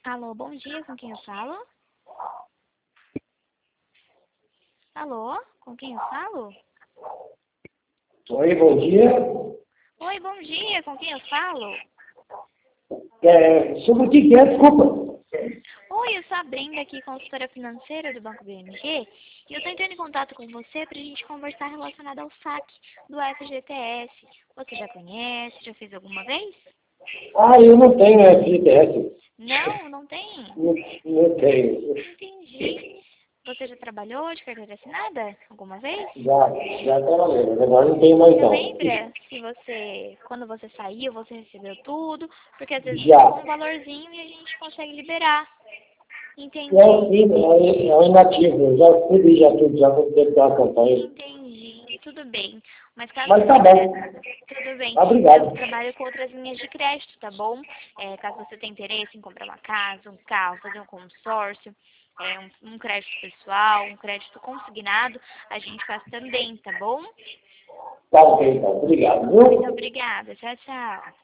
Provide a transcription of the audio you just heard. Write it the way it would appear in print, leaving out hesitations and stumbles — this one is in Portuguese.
Alô, bom dia, com quem eu falo? Alô, com quem eu falo? Oi, bom dia. Oi, bom dia, com quem eu falo? Sobre o que é, desculpa. Oi, eu sou a Brenda aqui, consultora financeira do Banco BMG, e eu estou entrando em contato com você para a gente conversar relacionado ao saque do FGTS. Você já conhece, já fez alguma vez? Ah, eu não tenho FGTS. Não, não tem? Não tenho. Entendi. Você já trabalhou de carteira assinada alguma vez? Já trabalhei, mas agora não tenho mais Você não. lembra se você, quando você saiu, você recebeu tudo? Porque às vezes Já. falta um valorzinho e a gente consegue liberar. Entendi. Não, sim, é um inativo. Eu já escrevi já tudo, já vou ter a campanha. Entendi. Tudo bem. Mas caso Mas tá você... bom. Tudo bem. Eu Obrigado. trabalho com outras linhas de crédito, tá bom? Caso você tenha interesse em comprar uma casa, um carro, fazer um consórcio, um crédito pessoal, um crédito consignado, a gente faz também, tá bom? Tá ok, então. Obrigado, Muito viu? obrigada. Tchau, tchau.